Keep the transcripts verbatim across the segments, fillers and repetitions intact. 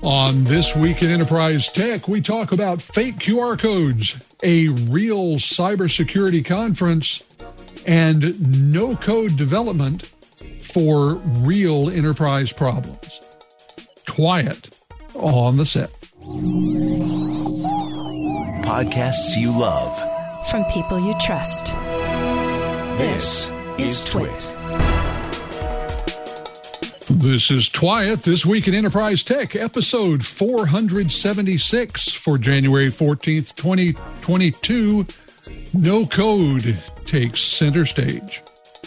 On This Week in Enterprise Tech, we talk about fake Q R codes, a real cybersecurity conference, and no-code development for real enterprise problems. Twyett on the set. Podcasts you love. From people you trust. This is Twit. This is Twyett, This Week in Enterprise Tech, episode four seventy-six for January fourteenth, twenty twenty-two. No code takes center stage.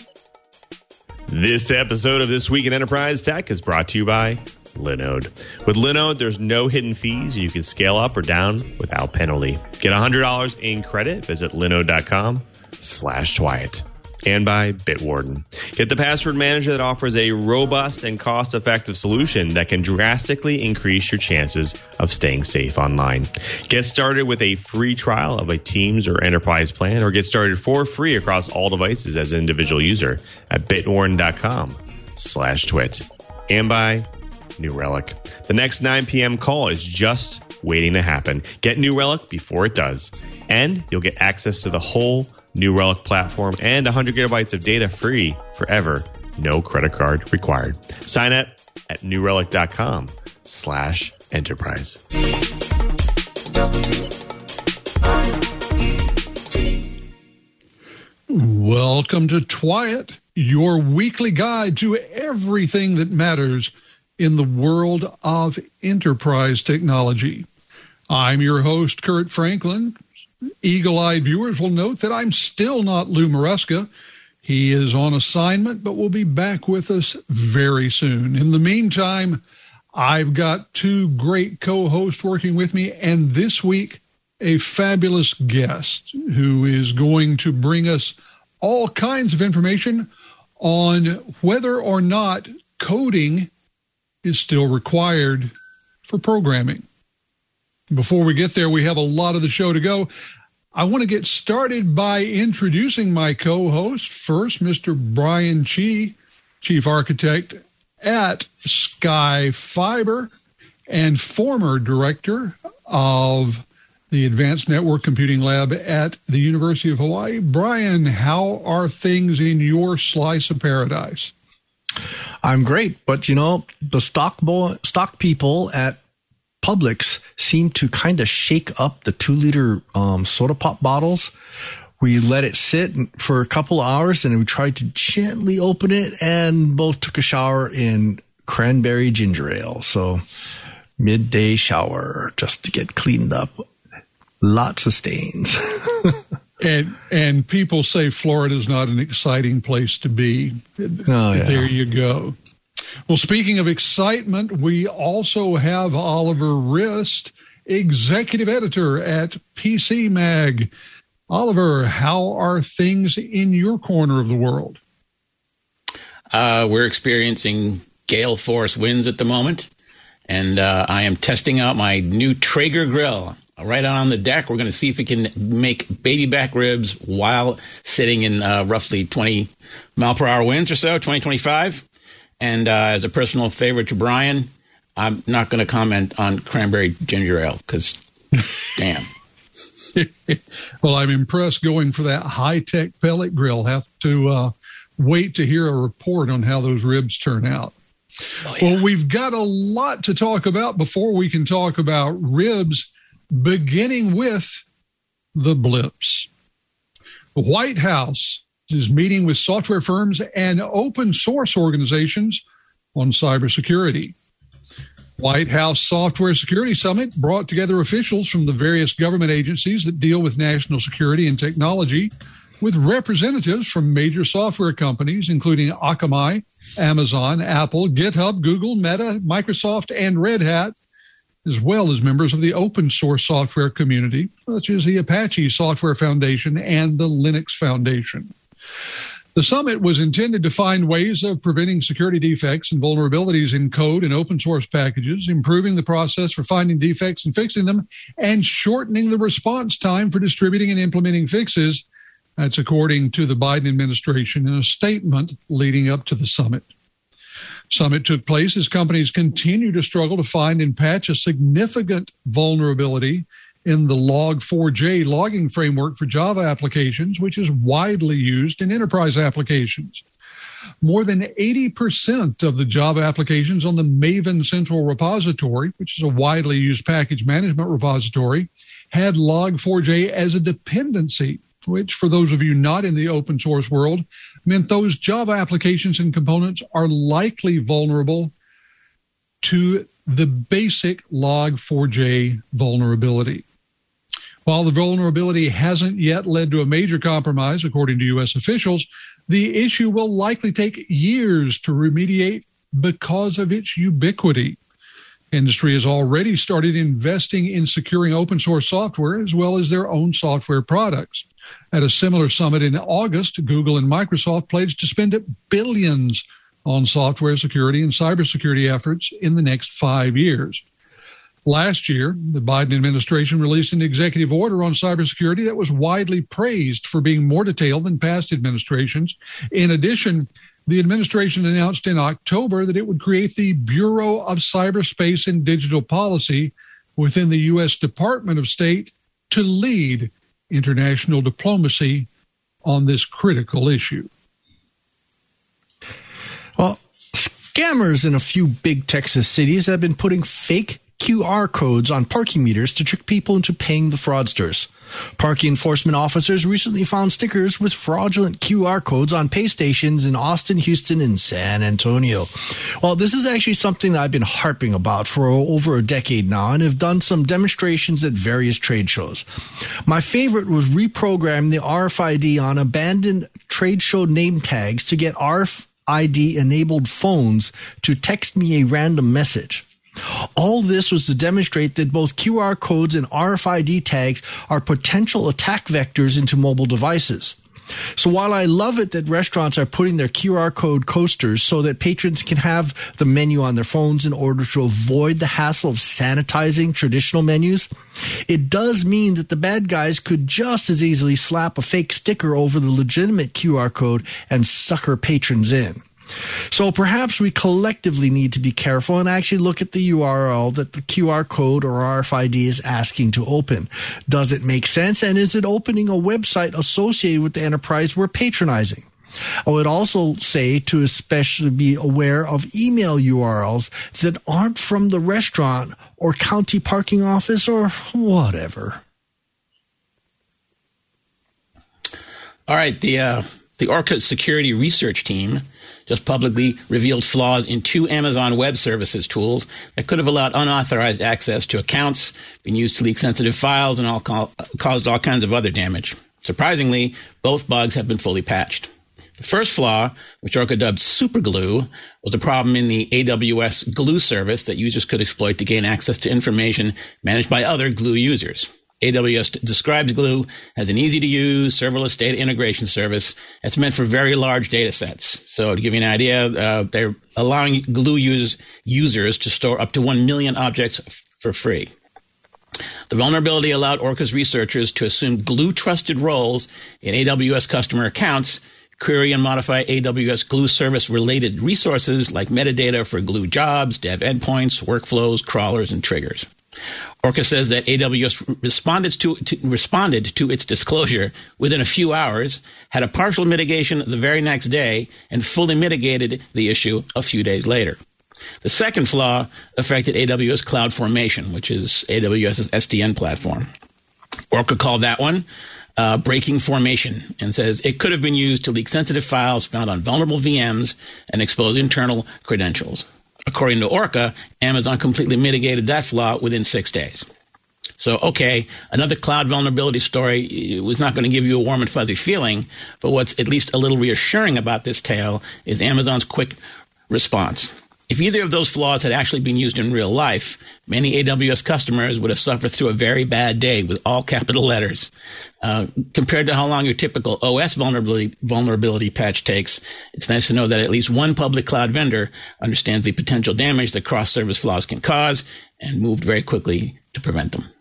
This episode of This Week in Enterprise Tech is brought to you by Linode. With Linode, there's no hidden fees. You can scale up or down without penalty. Get one hundred dollars in credit. Visit linode.com slash Twyett. And by Bitwarden. Get the password manager that offers a robust and cost-effective solution that can drastically increase your chances of staying safe online. Get started with a free trial of a Teams or Enterprise plan, or get started for free across all devices as an individual user at bitwarden.com slash twit. And by New Relic. The next nine p.m. call is just waiting to happen. Get New Relic before it does. And you'll get access to the whole New Relic platform and one hundred gigabytes of data free forever. No credit card required. Sign up at newrelic.com slash enterprise. Welcome to Twyett, your weekly guide to everything that matters in the world of enterprise technology. I'm your host, Kurt Franklin. Eagle-eyed viewers will note that I'm still not Lou Maresca. He is on assignment, but will be back with us very soon. In the meantime, I've got two great co-hosts working with me, and this week, a fabulous guest who is going to bring us all kinds of information on whether or not coding is still required for programming. Before we get there, we have a lot of the show to go. I want to get started by introducing my co-host. First, Mister Brian Chi, Chief Architect at Sky Fiber and former Director of the Advanced Network Computing Lab at the University of Hawaii. Brian, how are things in your slice of paradise? I'm great, but you know, the stock boy, stock people at Publix seem to kind of shake up the two liter um, soda pop bottles. We let it sit for a couple of hours and we tried to gently open it and both took a shower in cranberry ginger ale. So midday shower just to get cleaned up. Lots of stains. and and people say Florida is not an exciting place to be. Oh, yeah. There you go. Well, speaking of excitement, we also have Oliver Rist, executive editor at P C Mag. Oliver, how are things in your corner of the world? Uh, we're experiencing gale force winds at the moment, and uh, I am testing out my new Traeger grill right out on the deck. We're going to see if we can make baby back ribs while sitting in uh, roughly twenty mile per hour winds or so, twenty, twenty-five. And uh, as a personal favorite to Brian, I'm not going to comment on cranberry ginger ale because, damn. Well, I'm impressed going for that high-tech pellet grill. Have to uh, wait to hear a report on how those ribs turn out. Oh, yeah. Well, we've got a lot to talk about before we can talk about ribs, beginning with the blips. The White House is meeting with software firms and open source organizations on cybersecurity. White House Software Security Summit brought together officials from the various government agencies that deal with national security and technology, with representatives from major software companies, including Akamai, Amazon, Apple, GitHub, Google, Meta, Microsoft, and Red Hat, as well as members of the open source software community, such as the Apache Software Foundation and the Linux Foundation. The summit was intended to find ways of preventing security defects and vulnerabilities in code and open source packages, improving the process for finding defects and fixing them, and shortening the response time for distributing and implementing fixes. That's according to the Biden administration in a statement leading up to the summit. Summit took place as companies continue to struggle to find and patch a significant vulnerability in the log four j logging framework for Java applications, which is widely used in enterprise applications. More than eighty percent of the Java applications on the Maven Central Repository, which is a widely used package management repository, had log four j as a dependency, which, for those of you not in the open source world, meant those Java applications and components are likely vulnerable to the basic log four j vulnerability. While the vulnerability hasn't yet led to a major compromise, according to U S officials, the issue will likely take years to remediate because of its ubiquity. Industry has already started investing in securing open source software as well as their own software products. At a similar summit in August, Google and Microsoft pledged to spend billions on software security and cybersecurity efforts in the next five years. Last year, the Biden administration released an executive order on cybersecurity that was widely praised for being more detailed than past administrations. In addition, the administration announced in October that it would create the Bureau of Cyberspace and Digital Policy within the U S Department of State to lead international diplomacy on this critical issue. Well, scammers in a few big Texas cities have been putting fake Q R codes on parking meters to trick people into paying the fraudsters. Parking enforcement officers recently found stickers with fraudulent Q R codes on pay stations in Austin, Houston, and San Antonio. Well, this is actually something that I've been harping about for over a decade now and have done some demonstrations at various trade shows. My favorite was reprogramming the R F I D on abandoned trade show name tags to get R F I D-enabled phones to text me a random message. All this was to demonstrate that both Q R codes and R F I D tags are potential attack vectors into mobile devices. So while I love it that restaurants are putting their Q R code coasters so that patrons can have the menu on their phones in order to avoid the hassle of sanitizing traditional menus, it does mean that the bad guys could just as easily slap a fake sticker over the legitimate Q R code and sucker patrons in. So perhaps we collectively need to be careful and actually look at the U R L that the Q R code or R F I D is asking to open. Does it make sense? And is it opening a website associated with the enterprise we're patronizing? I would also say to especially be aware of email U R Ls that aren't from the restaurant or county parking office or whatever. All right, the uh, the Orca security research team just publicly revealed flaws in two Amazon Web Services tools that could have allowed unauthorized access to accounts, been used to leak sensitive files, and all co- caused all kinds of other damage. Surprisingly, both bugs have been fully patched. The first flaw, which Orca dubbed Superglue, was a problem in the A W S Glue service that users could exploit to gain access to information managed by other Glue users. A W S describes Glue as an easy-to-use serverless data integration service that's meant for very large data sets. So to give you an idea, uh, they're allowing Glue use, users to store up to one million objects f- for free. The vulnerability allowed Orca's researchers to assume Glue-trusted roles in A W S customer accounts, query and modify A W S Glue service-related resources like metadata for Glue jobs, dev endpoints, workflows, crawlers, and triggers. Orca says that A W S responded to, to, responded to its disclosure within a few hours, had a partial mitigation the very next day, and fully mitigated the issue a few days later. The second flaw affected A W S CloudFormation, which is AWS's S D N platform. Orca called that one uh, breaking formation and says it could have been used to leak sensitive files found on vulnerable V Ms and expose internal credentials. According to Orca, Amazon completely mitigated that flaw within six days. So, okay, another cloud vulnerability story was not going to give you a warm and fuzzy feeling, but what's at least a little reassuring about this tale is Amazon's quick response. If either of those flaws had actually been used in real life, many A W S customers would have suffered through a very bad day with all capital letters. Uh, compared to how long your typical O S vulnerability, vulnerability patch takes, it's nice to know that at least one public cloud vendor understands the potential damage that cross-service flaws can cause and moved very quickly to prevent them.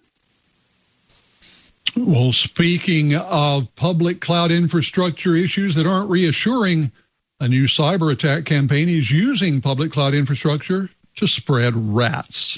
Well, speaking of public cloud infrastructure issues that aren't reassuring, A new cyber attack campaign is using public cloud infrastructure to spread rats.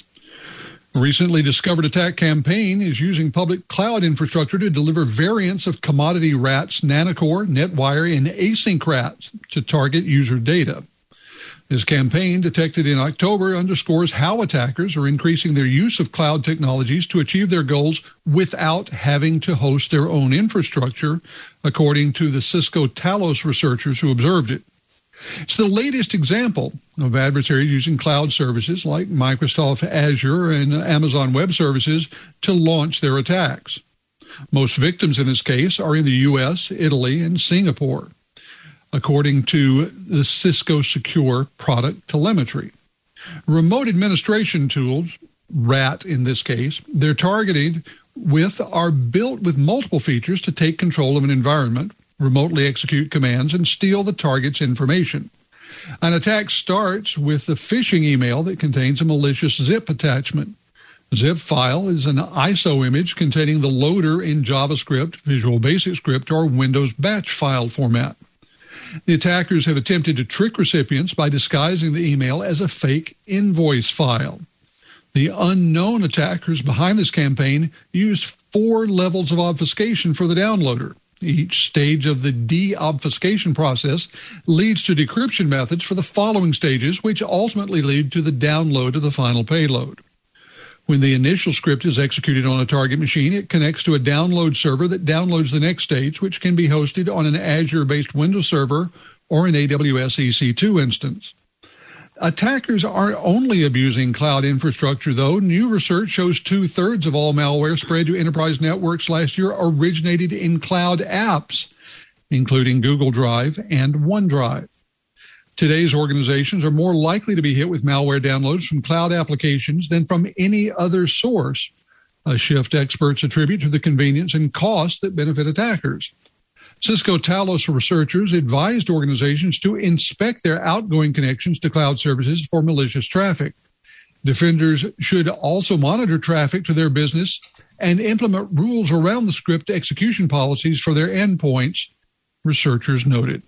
A recently discovered attack campaign is using public cloud infrastructure to deliver variants of commodity rats, Nanocore, NetWire, and async rats to target user data. This campaign, detected in October, underscores how attackers are increasing their use of cloud technologies to achieve their goals without having to host their own infrastructure, according to the Cisco Talos researchers who observed it. It's the latest example of adversaries using cloud services like Microsoft Azure and Amazon Web Services to launch their attacks. Most victims in this case are in the U S, Italy, and Singapore, according to the Cisco Secure product telemetry. Remote administration tools, RAT in this case, they're targeted with are built with multiple features to take control of an environment, remotely execute commands, and steal the target's information. An attack starts with a phishing email that contains a malicious zip attachment. A zip file is an I S O image containing the loader in JavaScript, Visual Basic Script, or Windows batch file format. The attackers have attempted to trick recipients by disguising the email as a fake invoice file. The unknown attackers behind this campaign used four levels of obfuscation for the downloader. Each stage of the de-obfuscation process leads to decryption methods for the following stages, which ultimately lead to the download of the final payload. When the initial script is executed on a target machine, it connects to a download server that downloads the next stage, which can be hosted on an Azure-based Windows server or an A W S E C two instance. Attackers aren't only abusing cloud infrastructure, though. New research shows two-thirds of all malware spread to enterprise networks last year originated in cloud apps, including Google Drive and OneDrive. Today's organizations are more likely to be hit with malware downloads from cloud applications than from any other source, a shift experts attribute to the convenience and cost that benefit attackers. Cisco Talos researchers advised organizations to inspect their outgoing connections to cloud services for malicious traffic. Defenders should also monitor traffic to their business and implement rules around the script execution policies for their endpoints, researchers noted.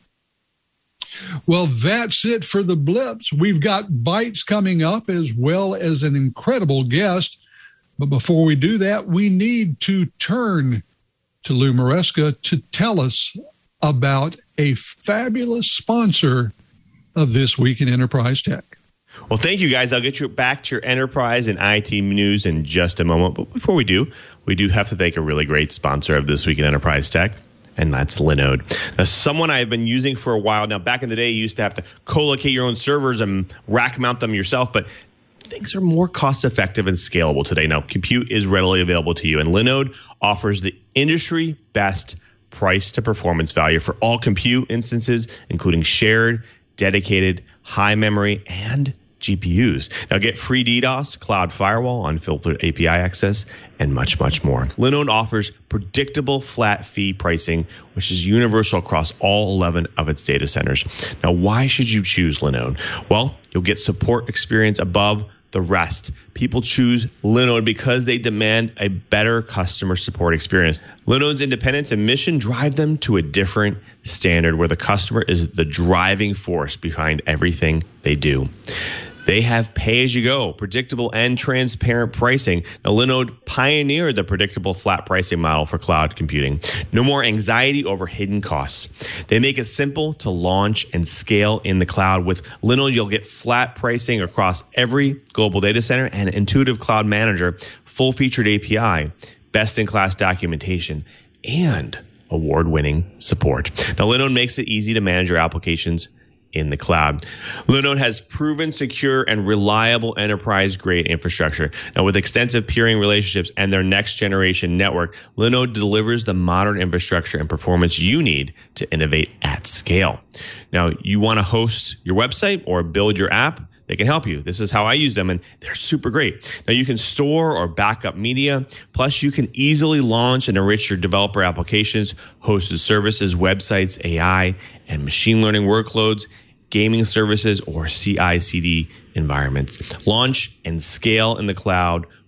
Well, that's it for the blips. We've got bites coming up as well as an incredible guest. But before we do that, we need to turn to Lou Maresca to tell us about a fabulous sponsor of This Week in Enterprise Tech. Well, thank you, guys. I'll get you back to your enterprise and I T news in just a moment. But before we do, we do have to thank a really great sponsor of This Week in Enterprise Tech, and that's Linode. Now, someone I've been using for a while now. Back in the day, you used to have to co-locate your own servers and rack mount them yourself, but things are more cost-effective and scalable today. Now, compute is readily available to you, and Linode offers the industry-best price-to-performance value for all compute instances, including shared, dedicated, high memory, and G P Us. Now, get free DDoS, cloud firewall, unfiltered A P I access, and much, much more. Linode offers predictable flat fee pricing, which is universal across all eleven of its data centers. Now, why should you choose Linode? Well, you'll get support experience above the rest. People choose Linode because they demand a better customer support experience. Linode's independence and mission drive them to a different standard where the customer is the driving force behind everything they do. They have pay-as-you-go, predictable and transparent pricing. Now, Linode pioneered the predictable flat pricing model for cloud computing. No more anxiety over hidden costs. They make it simple to launch and scale in the cloud. With Linode, you'll get flat pricing across every global data center and intuitive cloud manager, full-featured A P I, best-in-class documentation, and award-winning support. Now, Linode makes it easy to manage your applications in the cloud. Linode has proven secure and reliable enterprise-grade infrastructure. Now, with extensive peering relationships and their next-generation network, Linode delivers the modern infrastructure and performance you need to innovate at scale. Now, you want to host your website or build your app? They can help you. This is how I use them, and they're super great. Now, you can store or back up media. Plus, you can easily launch and enrich your developer applications, hosted services, websites, A I, and machine learning workloads, gaming services, or C I C D environments. Launch and scale in the cloud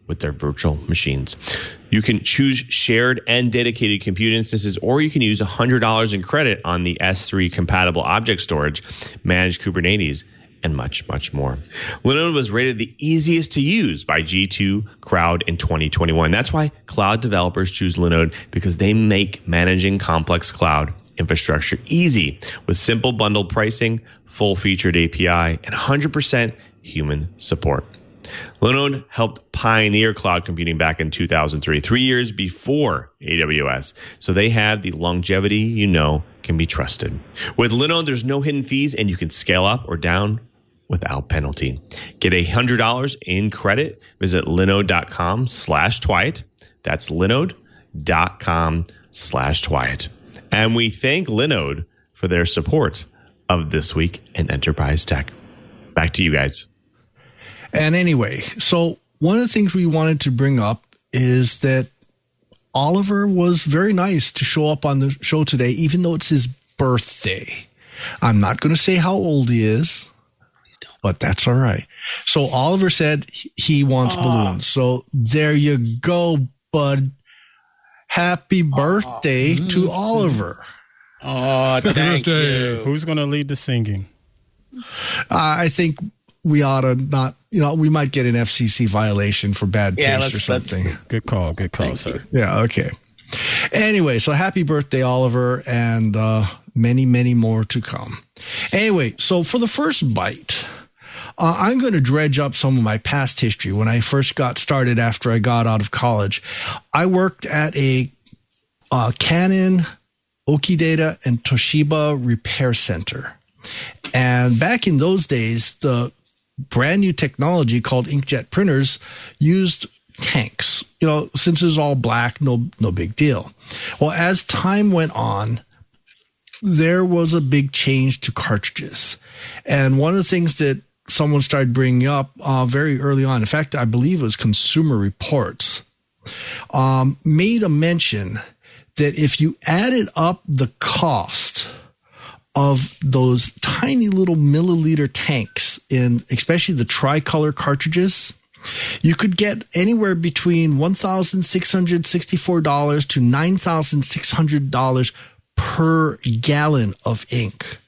with their virtual machines. You can choose shared and dedicated compute instances, or you can use one hundred dollars in credit on the S three compatible object storage, managed Kubernetes, and much, much more. Linode was rated the easiest to use by G two Crowd in twenty twenty-one. That's why cloud developers choose Linode, because they make managing complex cloud infrastructure easy with simple bundled pricing, full-featured A P I, and one hundred percent human support. Linode helped pioneer cloud computing back in two thousand three, three years before A W S. So they have the longevity you know can be trusted. With Linode, there's no hidden fees, and you can scale up or down without penalty. Get one hundred dollars in credit. Visit linode.com slash Twiat. That's linode.com slash Twiat. And we thank Linode for their support of This Week in Enterprise Tech. Back to you guys. And anyway, so one of the things we wanted to bring up is that Oliver was very nice to show up on the show today, even though it's his birthday. I'm not going to say how old he is, but that's all right. So Oliver said he wants Aww. balloons. So there you go, bud. Happy birthday Aww. to Oliver. Oh, thank you. Who's going to lead the singing? Uh, I think we ought to not, you know, we might get an F C C violation for bad yeah, taste or something. Good call. Good call, Thank sir. You. Yeah, okay. Anyway, so happy birthday, Oliver, and uh, many, many more to come. Anyway, so for the first bite, uh, I'm going to dredge up some of my past history. When I first got started after I got out of college, I worked at a uh, Canon, Okidata, and Toshiba repair center. And back in those days, the brand new technology called inkjet printers used tanks. You know, since it was all black, no no big deal. Well, as time went on, there was a big change to cartridges. And one of the things that someone started bringing up uh, very early on, in fact, I believe it was Consumer Reports, um, made a mention that if you added up the cost of those tiny little milliliter tanks in especially the tricolor cartridges, you could get anywhere between one thousand six hundred sixty-four dollars to nine thousand six hundred dollars per gallon of ink.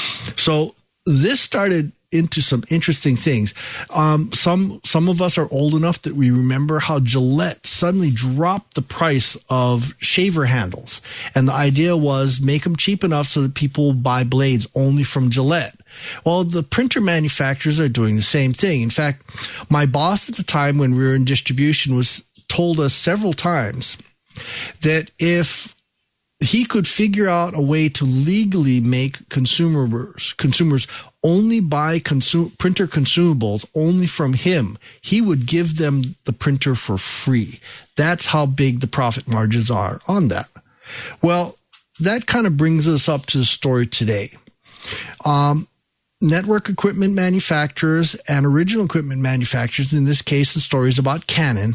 So this started into some interesting things. Um, some, some of us are old enough that we remember how Gillette suddenly dropped the price of shaver handles. And the idea was make them cheap enough so that people buy blades only from Gillette. Well, the printer manufacturers are doing the same thing. In fact, my boss at the time when we were in distribution was told us several times that if he could figure out a way to legally make consumers consumers only buy consu- printer consumables only from him, he would give them the printer for free. That's how big the profit margins are on that. Well, that kind of brings us up to the story today. Um, network equipment manufacturers and original equipment manufacturers, in this case, the story is about Canon,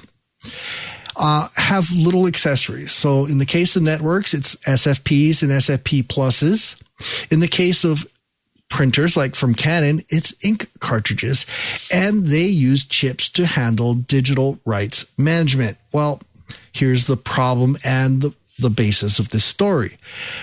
Uh, have little accessories. So in the case of networks, it's S F Ps and S F P pluses. In the case of printers, like from Canon, it's ink cartridges, and they use chips to handle digital rights management. Well, here's the problem and the, the basis of this story.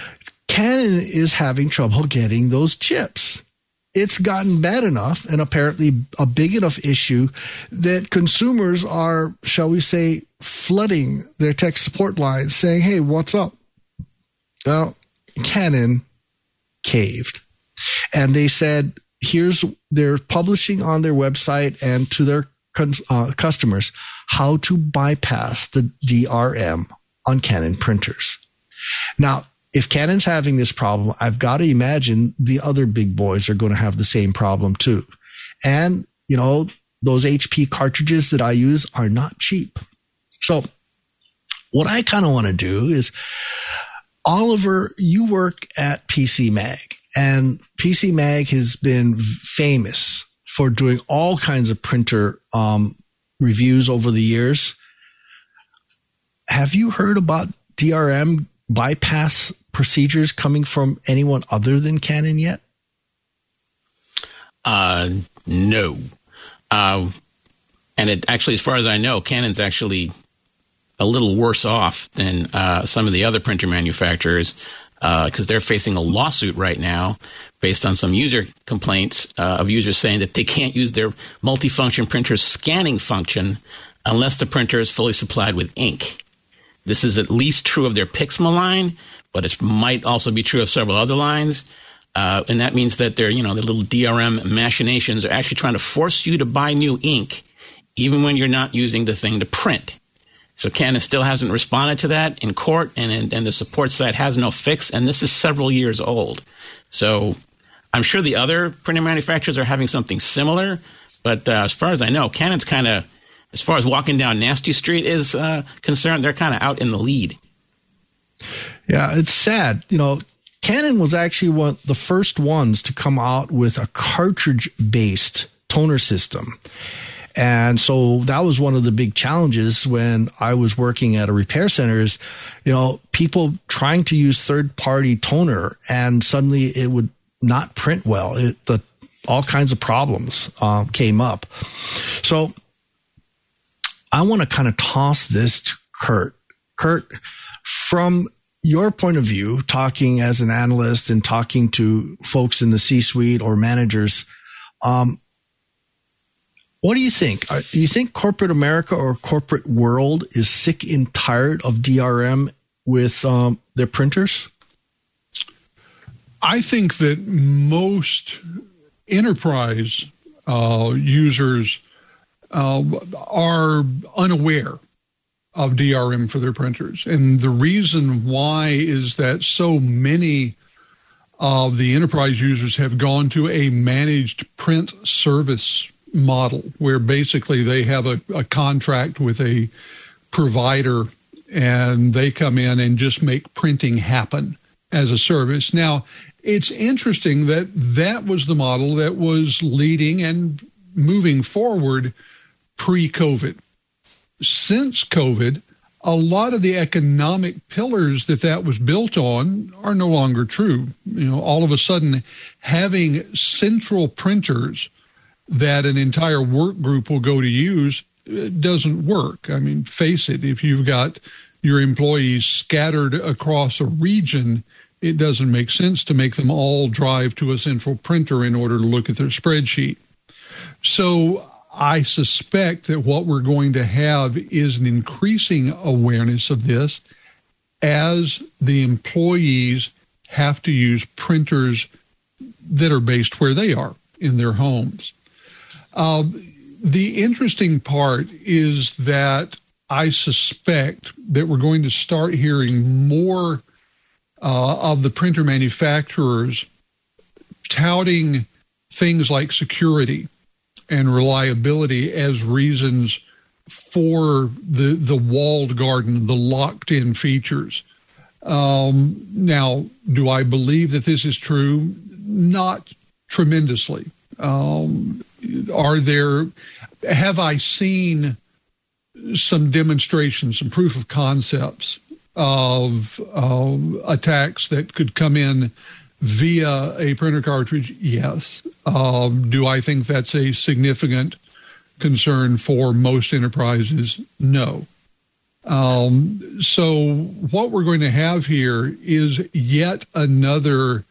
Canon is having trouble getting those chips. It's gotten bad enough and apparently a big enough issue that consumers are, shall we say, flooding their tech support lines saying, hey, what's up? Well, Canon caved. And they said, here's, they're publishing on their website and to their uh, customers how to bypass the D R M on Canon printers. Now, if Canon's having this problem, I've got to imagine the other big boys are going to have the same problem too. And, you know, those H P cartridges that I use are not cheap. So what I kind of want to do is, Oliver, you work at P C Mag, and P C Mag has been famous for doing all kinds of printer um, reviews over the years. Have you heard about D R M bypass procedures coming from anyone other than Canon yet? Uh, no. Uh, And it actually, as far as I know, Canon's actually a little worse off than uh, some of the other printer manufacturers because uh, they're facing a lawsuit right now based on some user complaints uh, of users saying that they can't use their multifunction printer's scanning function unless the printer is fully supplied with ink. This is at least true of their Pixma line, but it might also be true of several other lines. Uh, and that means that their, you know, the little D R M machinations are actually trying to force you to buy new ink, even when you're not using the thing to print. So Canon still hasn't responded to that in court, and, and, and the support site has no fix, and this is several years old. So I'm sure the other printer manufacturers are having something similar, but uh, as far as I know, Canon's kind of, as far as walking down Nasty Street is uh, concerned, they're kind of out in the lead. Yeah, it's sad. You know, Canon was actually one the first ones to come out with a cartridge-based toner system. And so that was one of the big challenges when I was working at a repair center is, you know, people trying to use third-party toner, and suddenly it would not print well. It, the all kinds of problems uh, came up. So I want to kind of toss this to Kurt. Kurt, from your point of view, talking as an analyst and talking to folks in the C-suite or managers, um, what do you think? Do you think corporate America or corporate world is sick and tired of D R M with um, their printers? I think that most enterprise uh, users uh, are unaware of D R M for their printers. And the reason why is that so many of the enterprise users have gone to a managed print service model where basically they have a, a contract with a provider and they come in and just make printing happen as a service. Now, it's interesting that that was the model that was leading and moving forward pre-COVID. Since COVID, a lot of the economic pillars that that was built on are no longer true. You know, all of a sudden, having central printers that an entire work group will go to use doesn't work. I mean, face it, if you've got your employees scattered across a region, it doesn't make sense to make them all drive to a central printer in order to look at their spreadsheet. So I suspect that what we're going to have is an increasing awareness of this as the employees have to use printers that are based where they are in their homes. Uh, the interesting part is that I suspect that we're going to start hearing more uh, of the printer manufacturers touting things like security and reliability as reasons for the the walled garden, the locked-in features. Um, now, do I believe that this is true? Not tremendously. Um, are there, have I seen some demonstrations, some proof of concepts of uh, attacks that could come in via a printer cartridge? Yes. Um, do I think that's a significant concern for most enterprises? No. Um, so what we're going to have here is yet another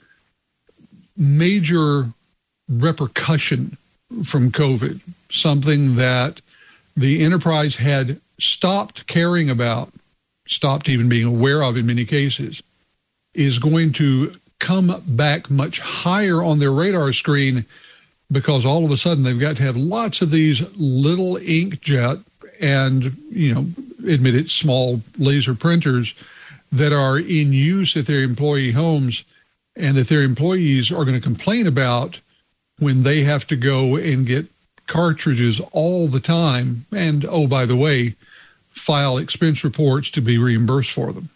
major repercussion from COVID, something that the enterprise had stopped caring about, stopped even being aware of in many cases, is going to come back much higher on their radar screen because all of a sudden they've got to have lots of these little inkjet and, you know, admit it, small laser printers that are in use at their employee homes and that their employees are going to complain about when they have to go and get cartridges all the time and, oh, by the way, file expense reports to be reimbursed for them.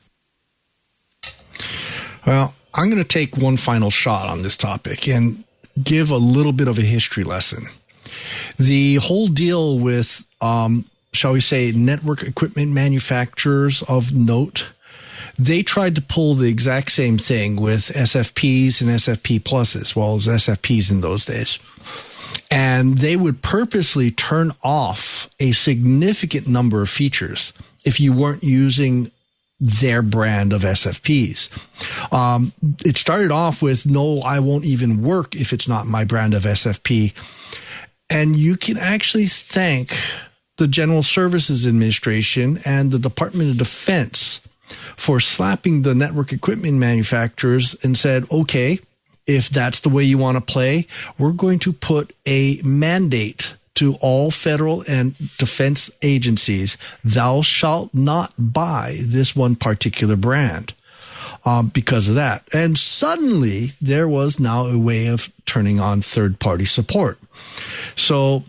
Well, I'm going to take one final shot on this topic and give a little bit of a history lesson. The whole deal with, um, shall we say, network equipment manufacturers of note, they tried to pull the exact same thing with S F Ps and S F P pluses. Well, it was S F Ps in those days. And they would purposely turn off a significant number of features if you weren't using their brand of S F Ps. Um, it started off with, no, I won't even work if it's not my brand of S F P. And you can actually thank the General Services Administration and the Department of Defense for slapping the network equipment manufacturers and said, okay, if that's the way you want to play, we're going to put a mandate to all federal and defense agencies, thou shalt not buy this one particular brand um, because of that. And suddenly there was now a way of turning on third-party support. So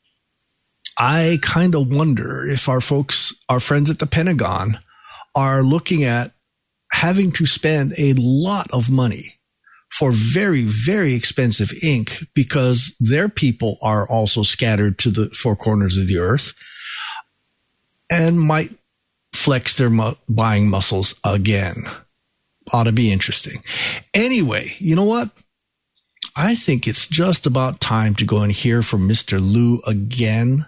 I kind of wonder if our folks, our friends at the Pentagon, are looking at having to spend a lot of money for very, very expensive ink because their people are also scattered to the four corners of the earth and might flex their mu- buying muscles again. Ought to be interesting. Anyway, you know what? I think it's just about time to go and hear from Mister Lou again,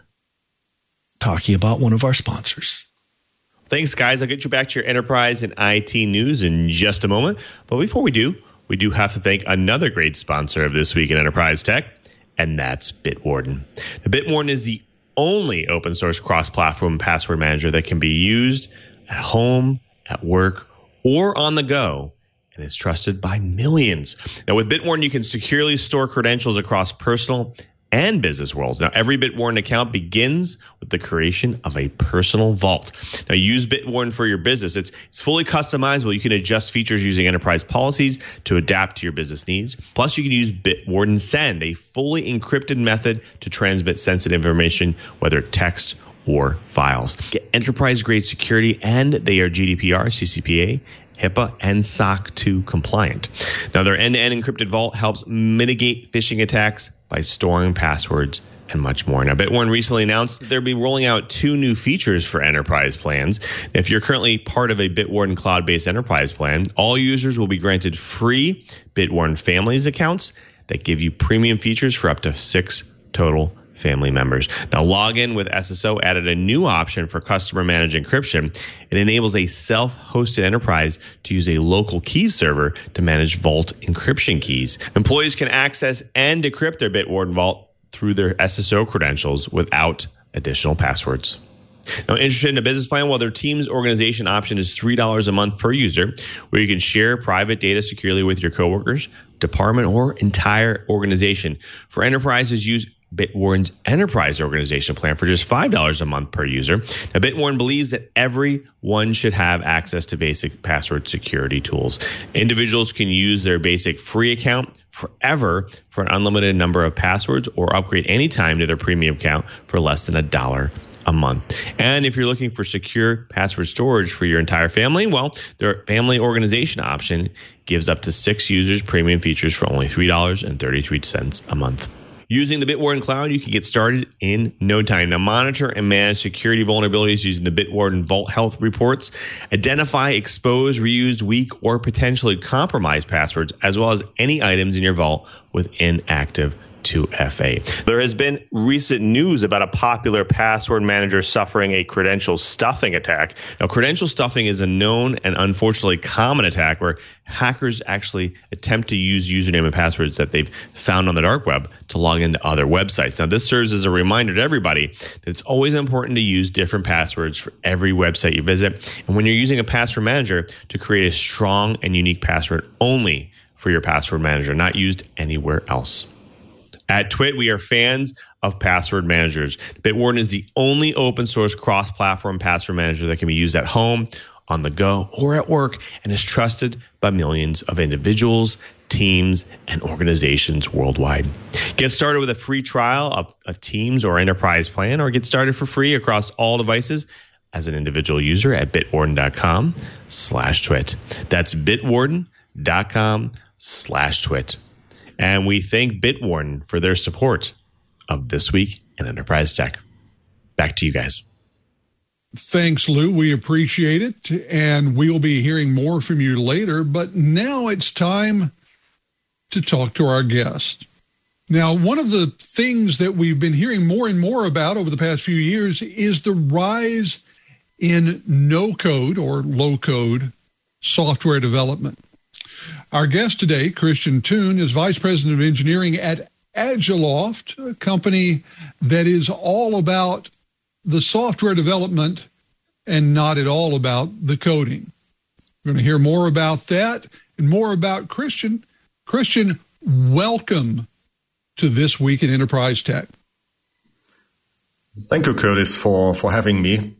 talking about one of our sponsors. Thanks, guys. I'll get you back to your enterprise and I T news in just a moment. But before we do, we do have to thank another great sponsor of This Week in Enterprise Tech, and that's Bitwarden. Now, Bitwarden is the only open source cross-platform password manager that can be used at home, at work, or on the go, and is trusted by millions. Now, with Bitwarden, you can securely store credentials across personal and business worlds. Now, every Bitwarden account begins with the creation of a personal vault. Now, use Bitwarden for your business. It's, it's fully customizable. You can adjust features using enterprise policies to adapt to your business needs. Plus, you can use Bitwarden Send, a fully encrypted method to transmit sensitive information, whether text or files. Get enterprise-grade security, and they are G D P R, C C P A, HIPAA, and S O C two compliant. Now, their end-to-end encrypted vault helps mitigate phishing attacks by storing passwords and much more. Now, Bitwarden recently announced that they'll be rolling out two new features for enterprise plans. If you're currently part of a Bitwarden cloud-based enterprise plan, all users will be granted free Bitwarden Families accounts that give you premium features for up to six total family members. Now, Login with S S O added a new option for customer managed encryption. It enables a self-hosted enterprise to use a local key server to manage vault encryption keys. Employees can access and decrypt their Bitwarden vault through their S S O credentials without additional passwords. Now, interested in a business plan? Well, their team's organization option is three dollars a month per user, where you can share private data securely with your coworkers, department, or entire organization. For enterprises, use Bitwarden's enterprise organization plan for just five dollars a month per user. Now, Bitwarden believes that everyone should have access to basic password security tools. Individuals can use their basic free account forever for an unlimited number of passwords, or upgrade anytime to their premium account for less than a dollar a month. And if you're looking for secure password storage for your entire family, well, their family organization option gives up to six users premium features for only three dollars and thirty-three cents a month. Using the Bitwarden Cloud, you can get started in no time. Now, monitor and manage security vulnerabilities using the Bitwarden Vault Health reports. Identify exposed, reused, weak, or potentially compromised passwords, as well as any items in your vault with inactive two F A. There has been recent news about a popular password manager suffering a credential stuffing attack. Now, credential stuffing is a known and unfortunately common attack where hackers actually attempt to use username and passwords that they've found on the dark web to log into other websites. Now, this serves as a reminder to everybody that it's always important to use different passwords for every website you visit. And when you're using a password manager, to create a strong and unique password only for your password manager, not used anywhere else. At Twit, we are fans of password managers. Bitwarden is the only open source cross-platform password manager that can be used at home, on the go, or at work, and is trusted by millions of individuals, teams, and organizations worldwide. Get started with a free trial of a Teams or Enterprise plan, or get started for free across all devices as an individual user at bitwarden.com slash twit. That's bitwarden.com slash twit. And we thank Bitwarden for their support of This Week in Enterprise Tech. Back to you guys. Thanks, Lou. We appreciate it. And we'll be hearing more from you later. But now it's time to talk to our guest. Now, one of the things that we've been hearing more and more about over the past few years is the rise in no-code or low-code software development. Our guest today, Christian Toon, is Vice President of Engineering at Agiloft, a company that is all about the software development and not at all about the coding. We're going to hear more about that and more about Christian. Christian, welcome to This Week in Enterprise Tech. Thank you, Curtis, for, for having me.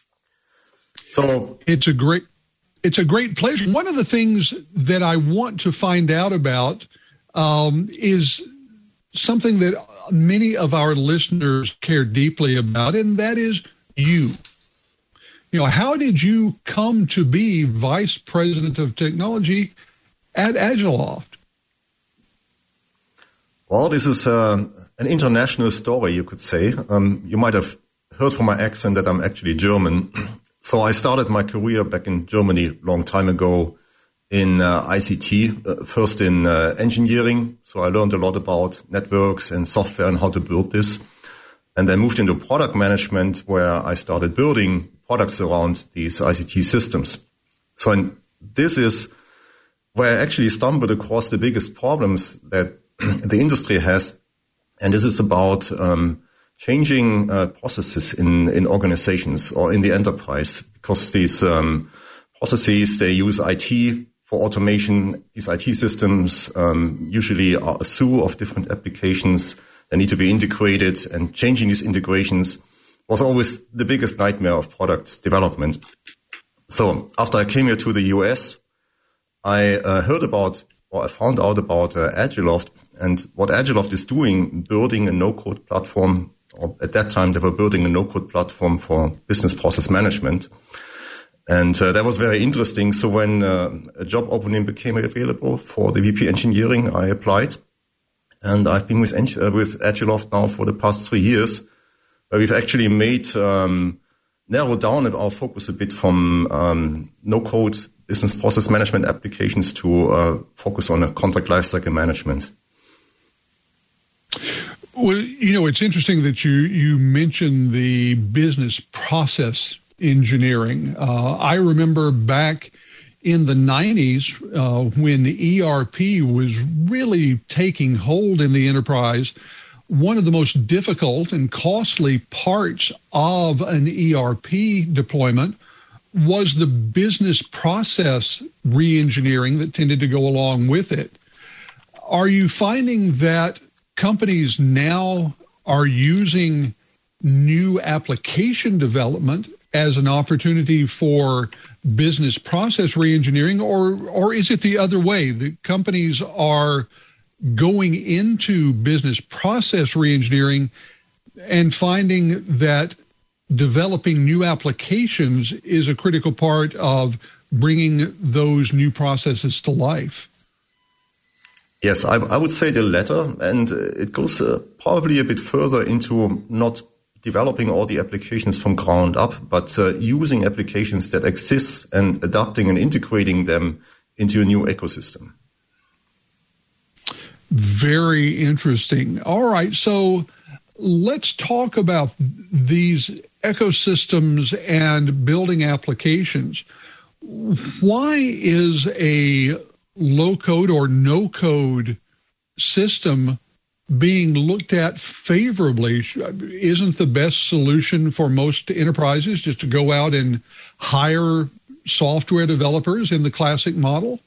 So it's a great it's a great pleasure. One of the things that I want to find out about um, is something that many of our listeners care deeply about, and that is you. You know, how did you come to be Vice President of Technology at Agiloft? Well, this is uh, an international story, you could say. Um, you might have heard from my accent that I'm actually German. So I started my career back in Germany a long time ago in uh, I C T, uh, first in uh, engineering. So I learned a lot about networks and software and how to build this. And then moved into product management, where I started building products around these I C T systems. So and this is where I actually stumbled across the biggest problems that the industry has. And this is about um, changing uh, processes in, in organizations or in the enterprise, because these um, processes, they use I T for automation. These I T systems um, usually are a slew of different applications. They need to be integrated, and changing these integrations was always the biggest nightmare of product development. So after I came here to the U S, I uh, heard about, or I found out about uh, Agiloft, and what Agiloft is doing, building a no-code platform, or at that time they were building a no-code platform for business process management. And uh, that was very interesting. So when uh, a job opening became available for the V P engineering, I applied. And I've been with, uh, with Agiloft now for the past three years, where we've actually made, um, narrowed down our focus a bit from um, no-code business process management applications to uh, focus on a contract lifecycle management. Well, you know, it's interesting that you, you mentioned the business process engineering. Uh, I remember back in the nineties uh, when E R P was really taking hold in the enterprise. One of the most difficult and costly parts of an E R P deployment was the business process re-engineering that tended to go along with it. Are you finding that companies now are using new application development as an opportunity for business process re-engineering, or or is it the other way? The companies are going into business process re-engineering and finding that developing new applications is a critical part of bringing those new processes to life? Yes, I, I would say the latter, and it goes uh, probably a bit further into not developing all the applications from ground up, but uh, using applications that exist and adapting and integrating them into a new ecosystem. Very interesting. All right, so let's talk about these ecosystems and building applications. Why is a low-code or no-code system being looked at favorably? Isn't the best solution for most enterprises just to go out and hire software developers in the classic model?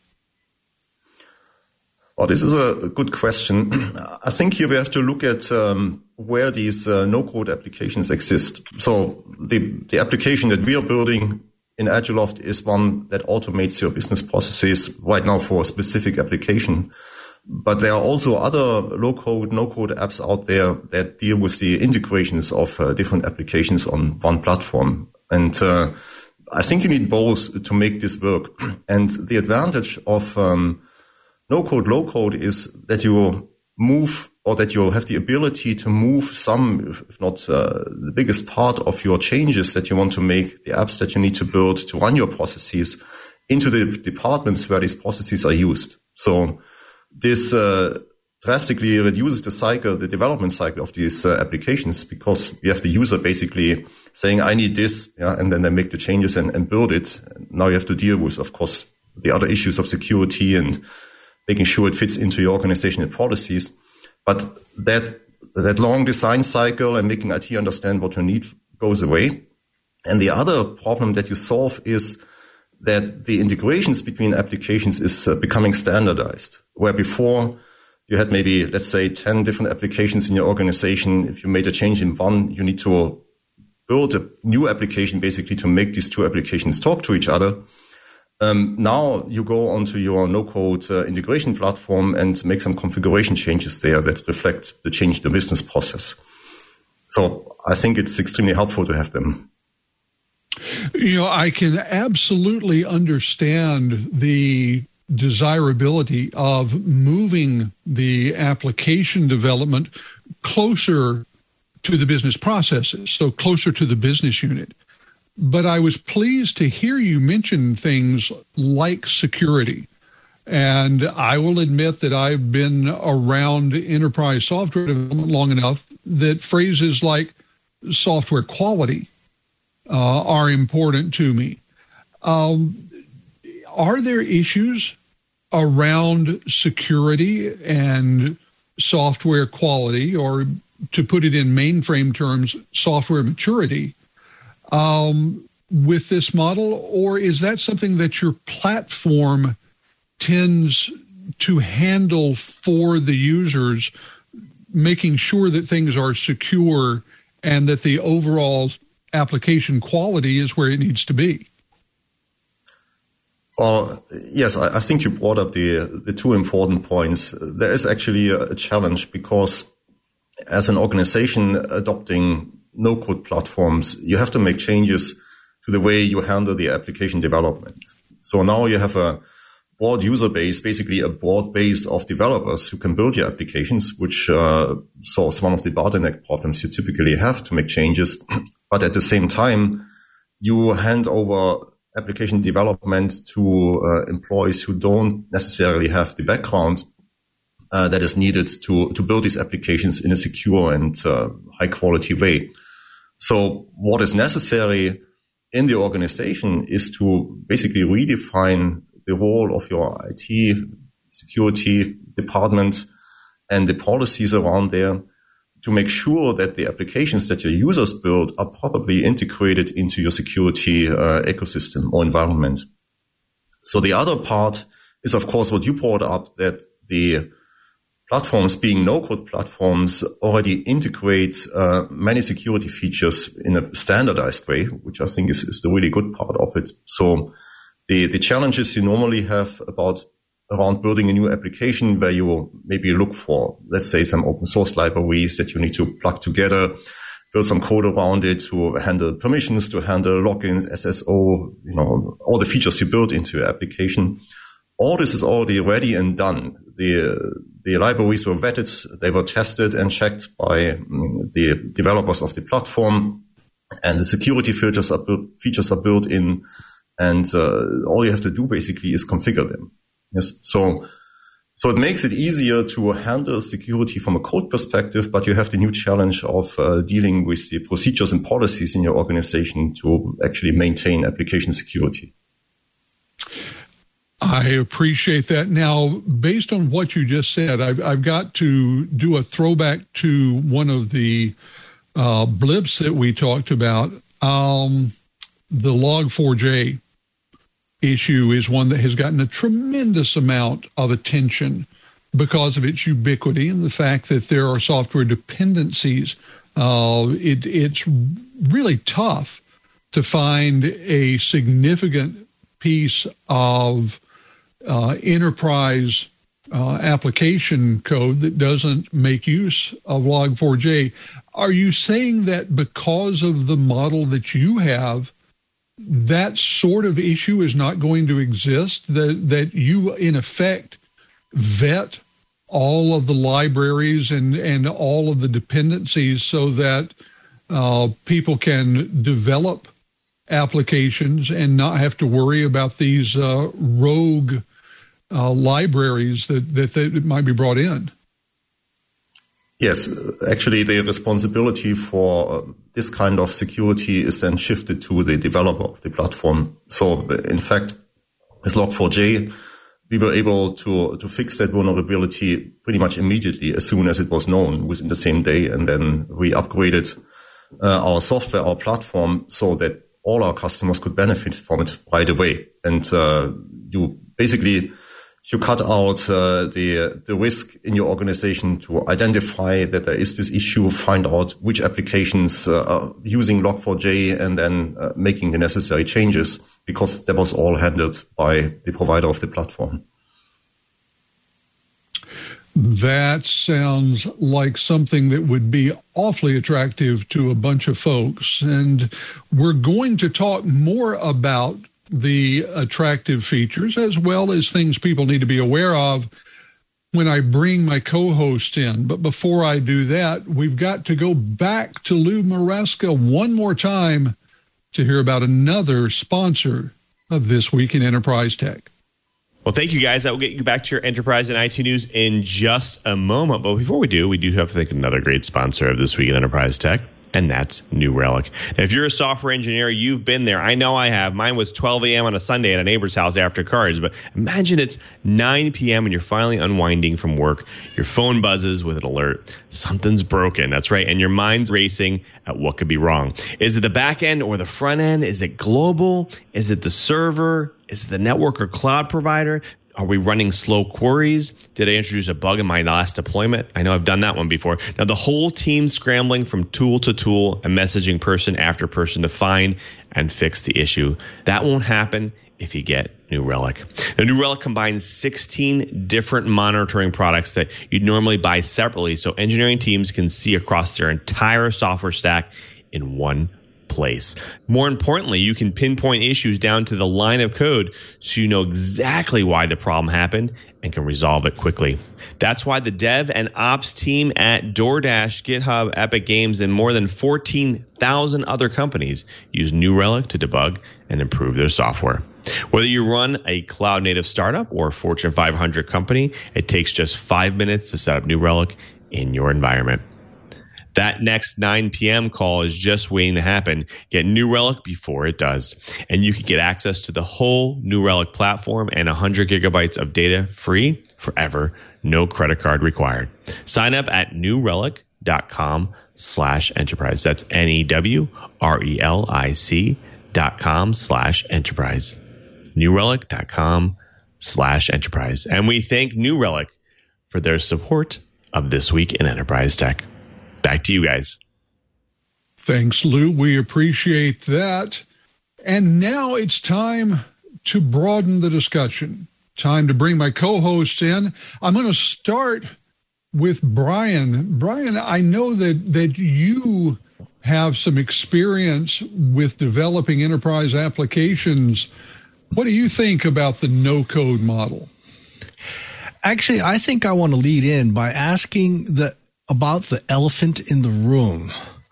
Well, this is a good question. I think here we have to look at um, where these uh, no-code applications exist. So the, the application that we are building in Agiloft is one that automates your business processes right now for a specific application. But there are also other low-code, no-code apps out there that deal with the integrations of uh, different applications on one platform. And uh, I think you need both to make this work. And the advantage of um, no-code, low-code is that you move, or that you have the ability to move some, if not uh, the biggest part of your changes that you want to make, the apps that you need to build to run your processes, into the departments where these processes are used. So this uh, drastically reduces the cycle, the development cycle of these uh, applications, because you have the user basically saying, I need this, yeah, and then they make the changes and, and build it. Now you have to deal with, of course, the other issues of security and making sure it fits into your organizational policies. But that that long design cycle and making I T understand what you need goes away. And the other problem that you solve is that the integrations between applications is uh, becoming standardized, where before you had maybe, let's say, ten different applications in your organization. If you made a change in one, you need to build a new application basically to make these two applications talk to each other. Um, now you go onto your no-code uh, integration platform and make some configuration changes there that reflect the change in the business process. So I think it's extremely helpful to have them. You know, I can absolutely understand the desirability of moving the application development closer to the business processes, so closer to the business unit. But I was pleased to hear you mention things like security. And I will admit that I've been around enterprise software development long enough that phrases like software quality uh, are important to me. Um, are there issues around security and software quality, or to put it in mainframe terms, software maturity, um, with this model? Or is that something that your platform tends to handle for the users, making sure that things are secure and that the overall application quality is where it needs to be? Well, yes, I, I think you brought up the the two important points. There is actually a, a challenge because as an organization adopting no-code platforms, you have to make changes to the way you handle the application development. So now you have a broad user base, basically a broad base of developers who can build your applications, which uh, solves one of the bottleneck problems you typically have to make changes. But at the same time, you hand over application development to uh, employees who don't necessarily have the background uh, that is needed to, to build these applications in a secure and uh, high quality way. So what is necessary in the organization is to basically redefine the role of your I T security department and the policies around there to make sure that the applications that your users build are properly integrated into your security uh, ecosystem or environment. So the other part is, of course, what you brought up, that the platforms, being no-code platforms, already integrate uh, many security features in a standardized way, which I think is, is the really good part of it. So the, the challenges you normally have about around building a new application where you maybe look for, let's say, some open source libraries that you need to plug together, build some code around it to handle permissions, to handle logins, S S O, you know, all the features you build into your application. All this is already ready and done. The, the libraries were vetted, they were tested and checked by the developers of the platform, and the security filters are built, features are built in, and uh, all you have to do basically is configure them. Yes. So, so it makes it easier to handle security from a code perspective, but you have the new challenge of uh, dealing with the procedures and policies in your organization to actually maintain application security. I appreciate that. Now, based on what you just said, I've, I've got to do a throwback to one of the uh, blips that we talked about. Um, the log four j issue is one that has gotten a tremendous amount of attention because of its ubiquity and the fact that there are software dependencies. Uh, it, it's really tough to find a significant piece of uh, enterprise uh, application code that doesn't make use of log four j. Are you saying that because of the model that you have, that sort of issue is not going to exist, that that you, in effect, vet all of the libraries and, and all of the dependencies so that uh, people can develop applications and not have to worry about these uh, rogue uh, libraries that, that, that might be brought in? Yes, actually the responsibility for this kind of security is then shifted to the developer of the platform. So in fact, with log four j, we were able to, to fix that vulnerability pretty much immediately as soon as it was known within the same day. And then we upgraded uh, our software, our platform, so that all our customers could benefit from it right away. And uh, you basically... You cut out uh, the the risk in your organization to identify that there is this issue, find out which applications uh, are using log four j, and then uh, making the necessary changes, because that was all handled by the provider of the platform. That sounds like something that would be awfully attractive to a bunch of folks. And we're going to talk more about the attractive features as well as things people need to be aware of when I bring my co-host in. But before I do that, we've got to go back to Lou Maresca one more time to hear about another sponsor of This Week in Enterprise Tech. Well, thank you, guys. I will get you back to your enterprise and I T news in just a moment. But before we do, we do have to thank another great sponsor of This Week in Enterprise Tech, and that's New Relic. Now, if you're a software engineer, you've been there. I know I have. Mine was twelve a.m. on a Sunday at a neighbor's house after cards. But imagine it's nine p.m. and you're finally unwinding from work. Your phone buzzes with an alert. Something's broken. That's right. And your mind's racing at what could be wrong. Is it the back end or the front end? Is it global? Is it the server? Is it the network or cloud provider? Are we running slow queries? Did I introduce a bug in my last deployment? I know I've done that one before. Now, the whole team's scrambling from tool to tool and messaging person after person to find and fix the issue. That won't happen if you get New Relic. Now, New Relic combines sixteen different monitoring products that you'd normally buy separately, so engineering teams can see across their entire software stack in one place. More importantly, you can pinpoint issues down to the line of code so you know exactly why the problem happened and can resolve it quickly. That's why the dev and ops team at DoorDash, GitHub, Epic Games, and more than fourteen thousand other companies use New Relic to debug and improve their software. Whether you run a cloud-native startup or a Fortune five hundred company, it takes just five minutes to set up New Relic in your environment. That next nine p.m. call is just waiting to happen. Get New Relic before it does. And you can get access to the whole New Relic platform and one hundred gigabytes of data free forever. No credit card required. Sign up at new relic dot com slash enterprise. That's N E W R E L I C dot com slash enterprise. new relic dot com slash enterprise. And we thank New Relic for their support of This Week in Enterprise Tech. Back to you guys. Thanks, Lou. We appreciate that. And now it's time to broaden the discussion. Time to bring my co-host in. I'm going to start with Brian. Brian, I know that, that you have some experience with developing enterprise applications. What do you think about the no-code model? Actually, I think I want to lead in by asking the about the elephant in the room.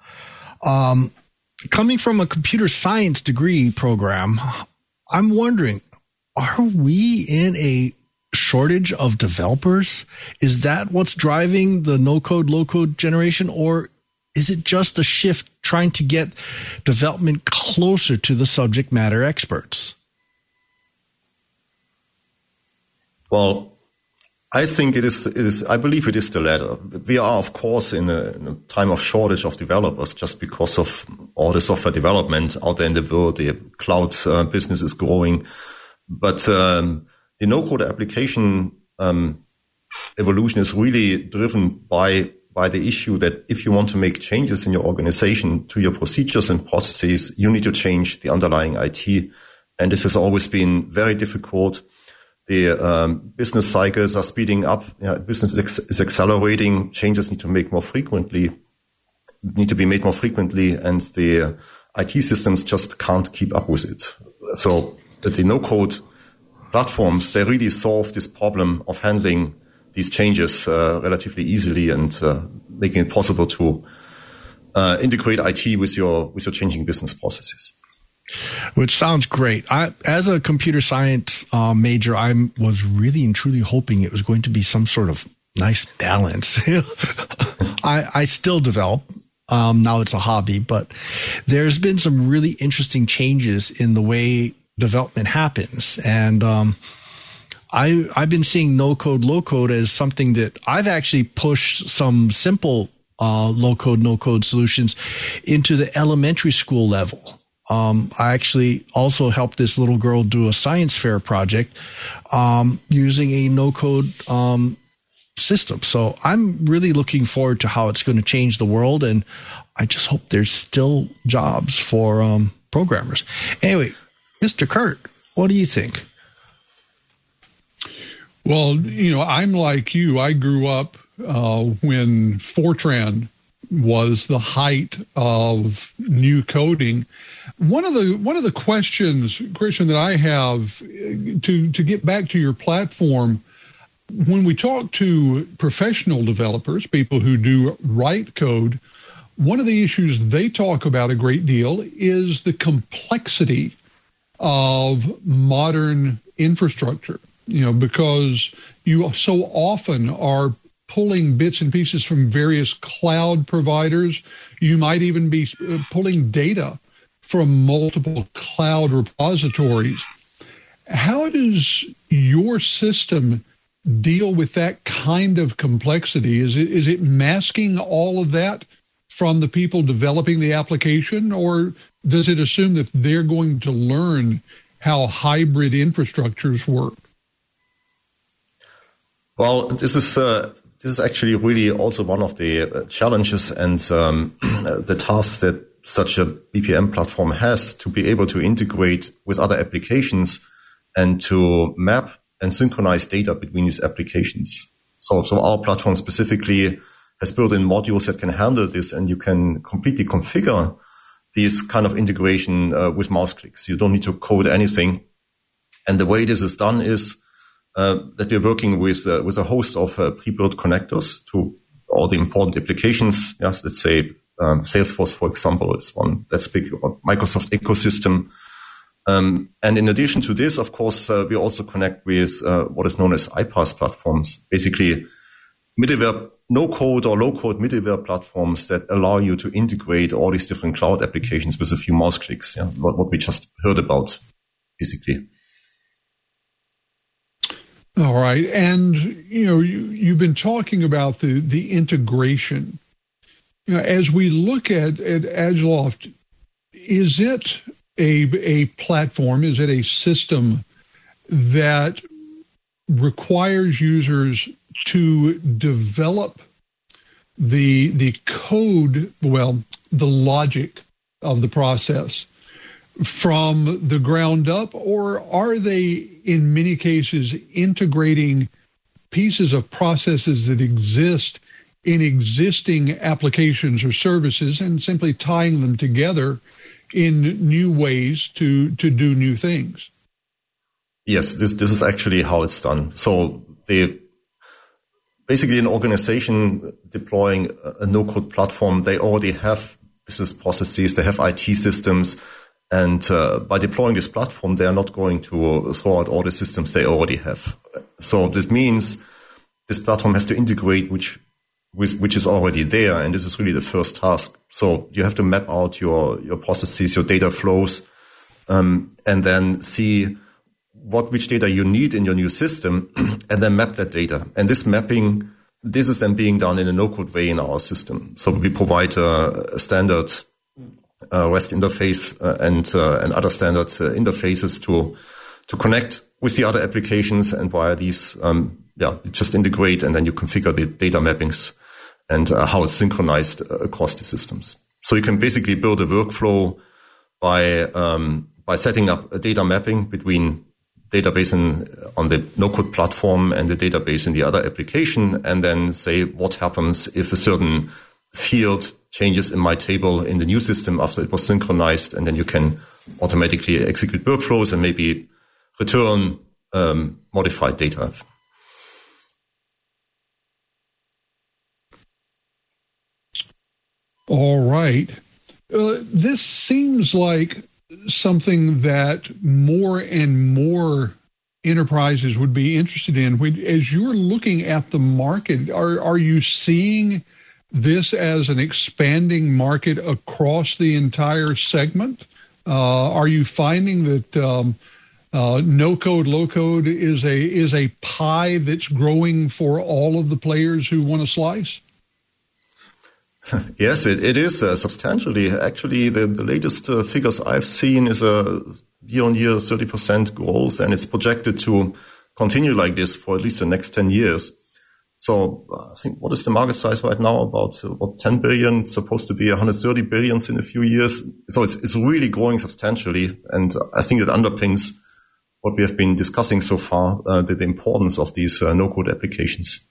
Um, coming from a computer science degree program, I'm wondering, are we in a shortage of developers? Is that what's driving the no-code, low-code generation? Or is it just a shift trying to get development closer to the subject matter experts? Well, I think it is, it is, I believe it is the latter. We are, of course, in a, in a time of shortage of developers just because of all the software development out there in the world. The cloud uh, business is growing. But um, the no-code application um, evolution is really driven by by the issue that if you want to make changes in your organization to your procedures and processes, you need to change the underlying I T. And this has always been very difficult. The um, business cycles are speeding up. Yeah, business ex- is accelerating. Changes need to make more frequently, need to be made more frequently, and the I T systems just can't keep up with it. So that the no-code platforms, they really solve this problem of handling these changes uh, relatively easily and uh, making it possible to uh, integrate I T with your with your changing business processes. Which sounds great. I, as a computer science uh, major, I was really and truly hoping it was going to be some sort of nice balance. I, I still develop. Um, now it's a hobby, but there's been some really interesting changes in the way development happens. And, um, I, I've been seeing no code, low code as something that I've actually pushed some simple, uh, low code, no code solutions into the elementary school level. Um, I actually also helped this little girl do a science fair project, um, using a no code, um, system. So I'm really looking forward to how it's going to change the world. And I just hope there's still jobs for, um, programmers. Anyway, Mister Kurt, what do you think? Well, you know, I'm like you. I grew up uh, when Fortran was the height of new coding. One of the one of the questions, Christian, that I have to to get back to your platform, when we talk to professional developers, people who do write code, one of the issues they talk about a great deal is the complexity of modern infrastructure. You know, because you so often are pulling bits and pieces from various cloud providers. You might even be pulling data from multiple cloud repositories. How does your system deal with that kind of complexity? Is it is it masking all of that from the people developing the application, or does it assume that they're going to learn how hybrid infrastructures work? Well, this is uh, this is actually really also one of the challenges and um, the tasks that such a B P M platform has, to be able to integrate with other applications and to map and synchronize data between these applications. So, so our platform specifically has built-in modules that can handle this, and you can completely configure these kind of integration uh, with mouse clicks. You don't need to code anything. And the way this is done is Uh, that we're working with uh, with a host of uh, pre-built connectors to all the important applications. Yes, let's say um, Salesforce, for example, is one. Let's speak about Microsoft ecosystem. Um, and in addition to this, of course, uh, we also connect with uh, what is known as iPaaS platforms, basically middleware, no-code or low-code middleware platforms that allow you to integrate all these different cloud applications with a few mouse clicks. Yeah, what, what we just heard about, basically. All right. And, you know, you, you've been talking about the, the integration. You know, as we look at, at Agilloft, is it a, a platform, is it a system that requires users to develop the, the code, well, the logic of the process from the ground up, or are they in many cases integrating pieces of processes that exist in existing applications or services and simply tying them together in new ways to, to do new things? Yes, this, this is actually how it's done. So they basically, an organization deploying a no-code platform, they already have business processes, they have I T systems. And uh, by deploying this platform, they are not going to throw out all the systems they already have. So this means this platform has to integrate which with, which is already there, and this is really the first task. So you have to map out your your processes, your data flows, um, and then see what which data you need in your new system, and then map that data. And this mapping, this is then being done in a no-code way in our system. So we provide a, a standard Uh, REST interface uh, and uh, and other standard uh, interfaces to to connect with the other applications, and via these, um, yeah, you just integrate, and then you configure the data mappings and uh, how it's synchronized uh, across the systems. So you can basically build a workflow by um, by setting up a data mapping between database in, on the no-code platform and the database in the other application, and then say what happens if a certain field changes in my table in the new system after it was synchronized, and then you can automatically execute workflows and maybe return um, modified data. All right. Uh, this seems like something that more and more enterprises would be interested in. As you're looking at the market, are, are you seeing this as an expanding market across the entire segment? Uh, are you finding that um, uh, no code, low code is a is a pie that's growing for all of the players who want to slice? Yes, it, it is uh, substantially. Actually, the, the latest uh, figures I've seen is a year-on-year thirty percent growth, and it's projected to continue like this for at least the next ten years. So uh, I think, what is the market size right now? About uh, what, ten billion, it's supposed to be one hundred thirty billion in a few years. So it's, it's really growing substantially. And I think it underpins what we have been discussing so far, uh, the, the importance of these uh, no-code applications.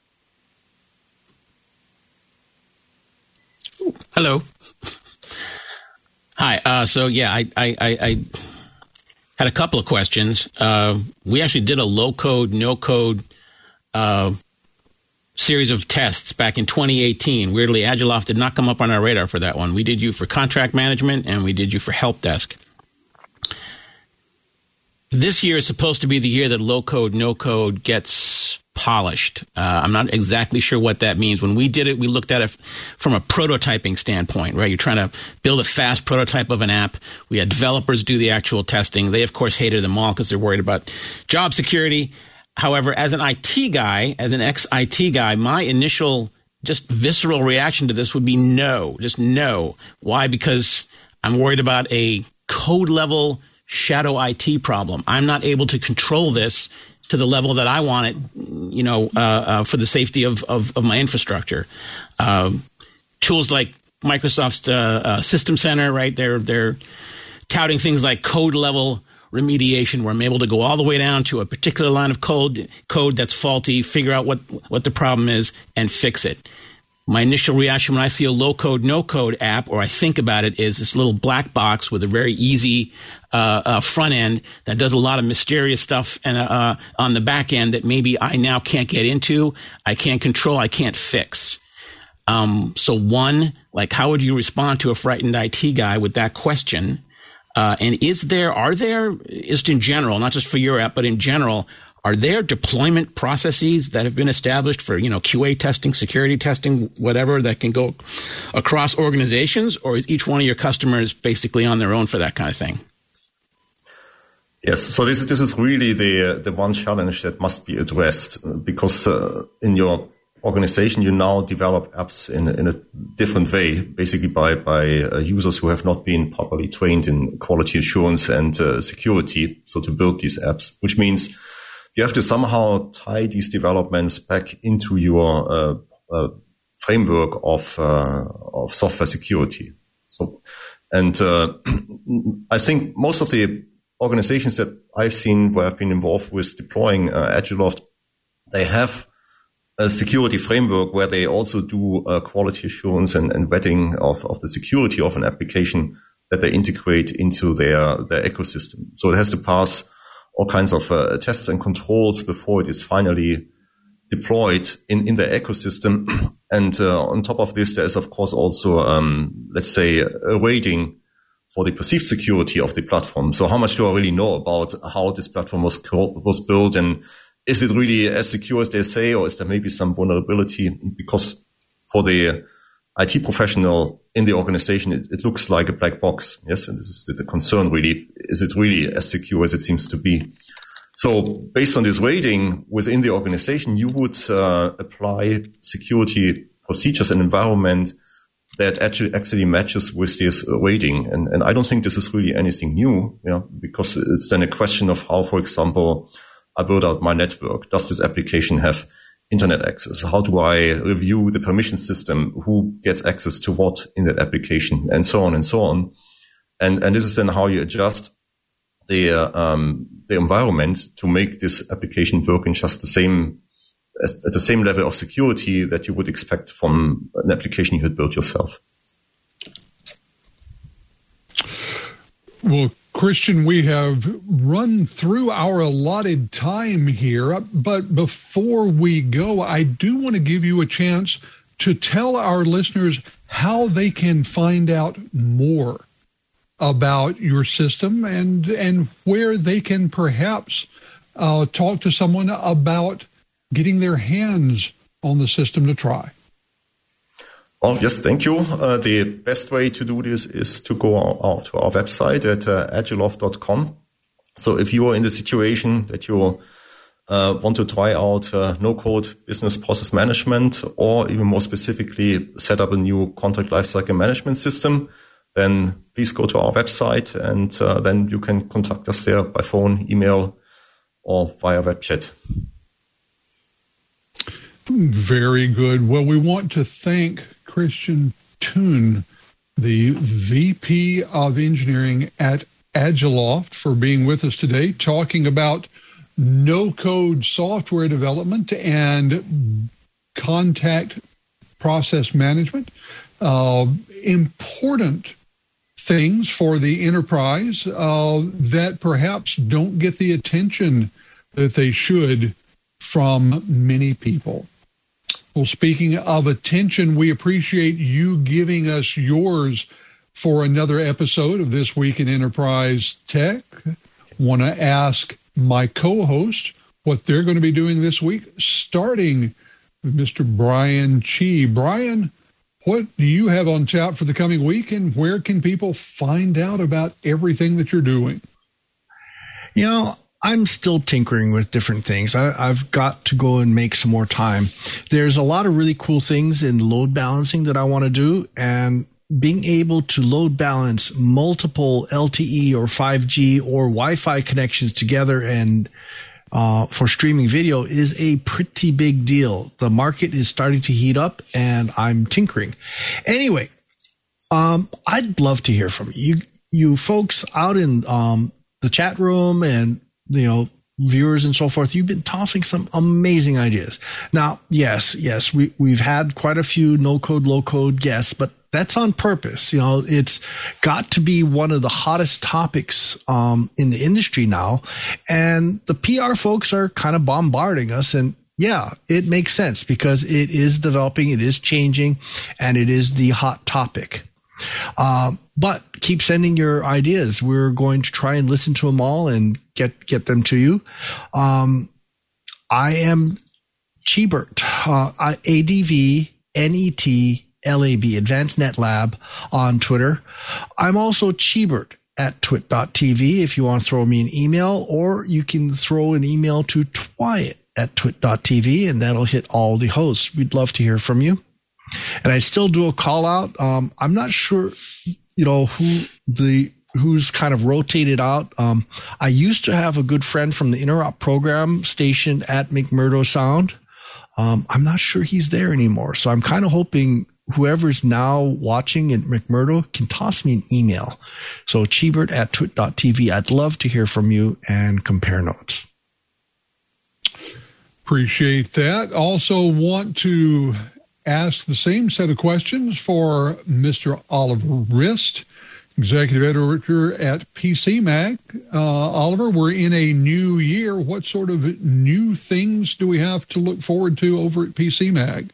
Hello. Hi. Uh, so, yeah, I, I, I, I had a couple of questions. Uh, we actually did a low-code, no-code uh, series of tests back in twenty eighteen. Weirdly, Agilloft did not come up on our radar for that one. We did you for contract management, and we did you for help desk. This year is supposed to be the year that low-code, no-code gets polished. Uh, I'm not exactly sure what that means. When we did it, we looked at it from a prototyping standpoint, right? You're trying to build a fast prototype of an app. We had developers do the actual testing. They, of course, hated them all because they're worried about job security. However, as an I T guy, as an ex-I T guy, my initial just visceral reaction to this would be no, just no. Why? Because I'm worried about a code-level shadow I T problem. I'm not able to control this to the level that I want it, you know, uh, uh, for the safety of, of, of my infrastructure. Uh, tools like Microsoft's uh, uh, System Center, right? They're they're touting things like code level remediation, where I'm able to go all the way down to a particular line of code code that's faulty, figure out what what the problem is, and fix it. My initial reaction when I see a low-code, no-code app, or I think about it, is this little black box with a very easy uh, uh, front end that does a lot of mysterious stuff and uh, on the back end that maybe I now can't get into, I can't control, I can't fix. Um, so one, like, how would you respond to a frightened I T guy with that question? Uh, and is there, are there, just in general, not just for your app, but in general, are there deployment processes that have been established for, you know, Q A testing, security testing, whatever, that can go across organizations? Or is each one of your customers basically on their own for that kind of thing? Yes. So this, this is really the, the one challenge that must be addressed, because uh, in your organization, you now develop apps in, in a different way, basically by, by uh, users who have not been properly trained in quality assurance and uh, security. So to build these apps, which means you have to somehow tie these developments back into your uh, uh, framework of uh, of software security. So, and uh, I think most of the organizations that I've seen where I've been involved with deploying uh, Agilloft, they have a security framework where they also do uh, quality assurance and, and vetting of, of the security of an application that they integrate into their their ecosystem. So it has to pass all kinds of uh, tests and controls before it is finally deployed in, in the ecosystem. And uh, on top of this, there is, of course, also, um, let's say, a rating for the perceived security of the platform. So how much do I really know about how this platform was was built, and is it really as secure as they say, or is there maybe some vulnerability? Because for the I T professional in the organization, it, it looks like a black box. Yes, and this is the, the concern really. Is it really as secure as it seems to be? So based on this rating within the organization, you would uh, apply security procedures and environment that actually actually matches with this rating. And, and I don't think this is really anything new, you know, because it's then a question of how, for example, I build out my network. Does this application have internet access? How do I review the permission system? Who gets access to what in that application? And so on and so on. And, and this is then how you adjust the, uh, um, the environment to make this application work in just the same, at the same level of security that you would expect from an application you had built yourself. Well, Christian, we have run through our allotted time here, but before we go, I do want to give you a chance to tell our listeners how they can find out more about your system and and where they can perhaps uh, talk to someone about getting their hands on the system to try. Oh, yes, thank you. Uh, the best way to do this is to go out to our website at uh, agilov dot com. So if you are in the situation that you uh, want to try out uh, no-code business process management, or even more specifically, set up a new contract lifecycle management system, then please go to our website, and uh, then you can contact us there by phone, email, or via web chat. Very good. Well, we want to thank Christian Thun, the V P of Engineering at Agiloft, for being with us today, talking about no-code software development and contact process management. Uh, important things for the enterprise uh, that perhaps don't get the attention that they should from many people. Well, speaking of attention, we appreciate you giving us yours for another episode of This Week in Enterprise Tech. Want to ask my co-host what they're going to be doing this week, starting with Mister Brian Chi. Brian, what do you have on tap for the coming week, and where can people find out about everything that you're doing? You know, I'm still tinkering with different things. I, I've got to go and make some more time. There's a lot of really cool things in load balancing that I want to do, and being able to load balance multiple L T E or five G or Wi-Fi connections together and uh, for streaming video is a pretty big deal. The market is starting to heat up, and I'm tinkering. Anyway, um, I'd love to hear from you, you folks out in um, the chat room and, you know, viewers and so forth. You've been tossing some amazing ideas. Now, yes, yes, we, we've had quite a few no-code, low-code guests, but that's on purpose. You know, it's got to be one of the hottest topics um, in the industry now. And the P R folks are kind of bombarding us. And yeah, it makes sense because it is developing, it is changing, and it is the hot topic. Uh, but keep sending your ideas. We're going to try and listen to them all and get, get them to you. Um, I am Chibert, uh, A D V N E T L A B, Advanced Net Lab on Twitter. I'm also Chibert at twit dot t v if you want to throw me an email, or you can throw an email to Twyet at twit dot t v, and that'll hit all the hosts. We'd love to hear from you. And I still do a call out. Um, I'm not sure, you know, who the, who's kind of rotated out. Um, I used to have a good friend from the Interop program stationed at McMurdo Sound. Um, I'm not sure he's there anymore. So I'm kind of hoping whoever's now watching at McMurdo can toss me an email. So Chibert at twit dot t v. I'd love to hear from you and compare notes. Appreciate that. Also want to ask the same set of questions for Mister Oliver Rist, executive editor at P C Mag. Uh, Oliver, we're in a new year. What sort of new things do we have to look forward to over at P C Mag?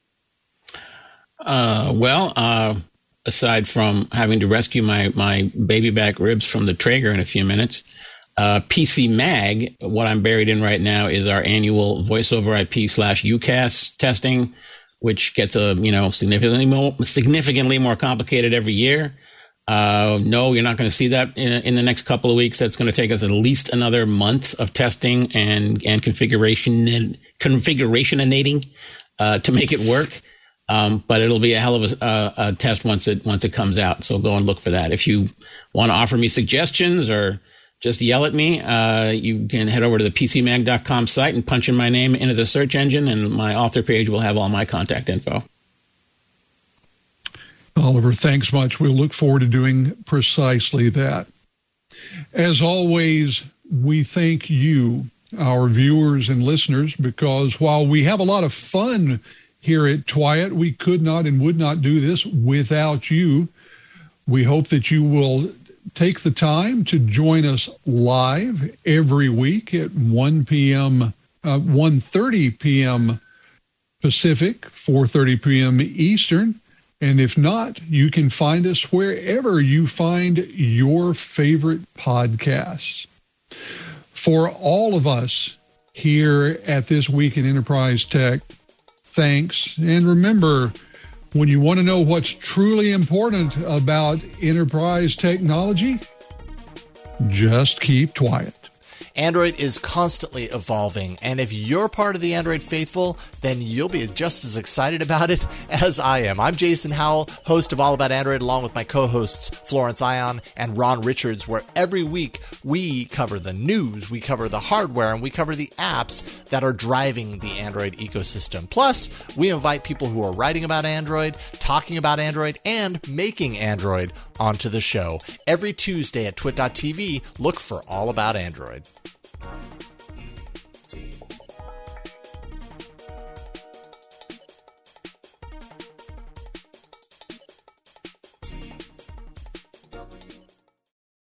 Uh, well, uh, aside from having to rescue my, my baby back ribs from the Traeger in a few minutes, uh, P C Mag, what I'm buried in right now is our annual voice over I P slash U C A S testing, which gets a, you know, significantly more, significantly more complicated every year. Uh, no, you're not going to see that in, in the next couple of weeks. That's going to take us at least another month of testing and, and configuration, configurationating, uh, to make it work. Um, but it'll be a hell of a, a, a test once it, once it comes out. So go and look for that. If you want to offer me suggestions or just yell at me, uh, you can head over to the p c mag dot com site and punch in my name into the search engine, and my author page will have all my contact info. Oliver, thanks much. We'll look forward to doing precisely that. As always, we thank you, our viewers and listeners, because while we have a lot of fun here at Twyet, we could not and would not do this without you. We hope that you will take the time to join us live every week at one p.m., uh, one thirty p.m. Pacific, four thirty p.m. Eastern. And if not, you can find us wherever you find your favorite podcasts. For all of us here at This Week in Enterprise Tech, thanks. And remember, When you want to know what's truly important about enterprise technology, just keep quiet. Android is constantly evolving, and if you're part of the Android faithful, then you'll be just as excited about it as I am. I'm Jason Howell, host of All About Android, along with my co-hosts Florence Ion and Ron Richards, where every week we cover the news, we cover the hardware, and we cover the apps that are driving the Android ecosystem. Plus, we invite people who are writing about Android, talking about Android, and making Android onto the show. Every Tuesday at twit dot t v, look for All About Android.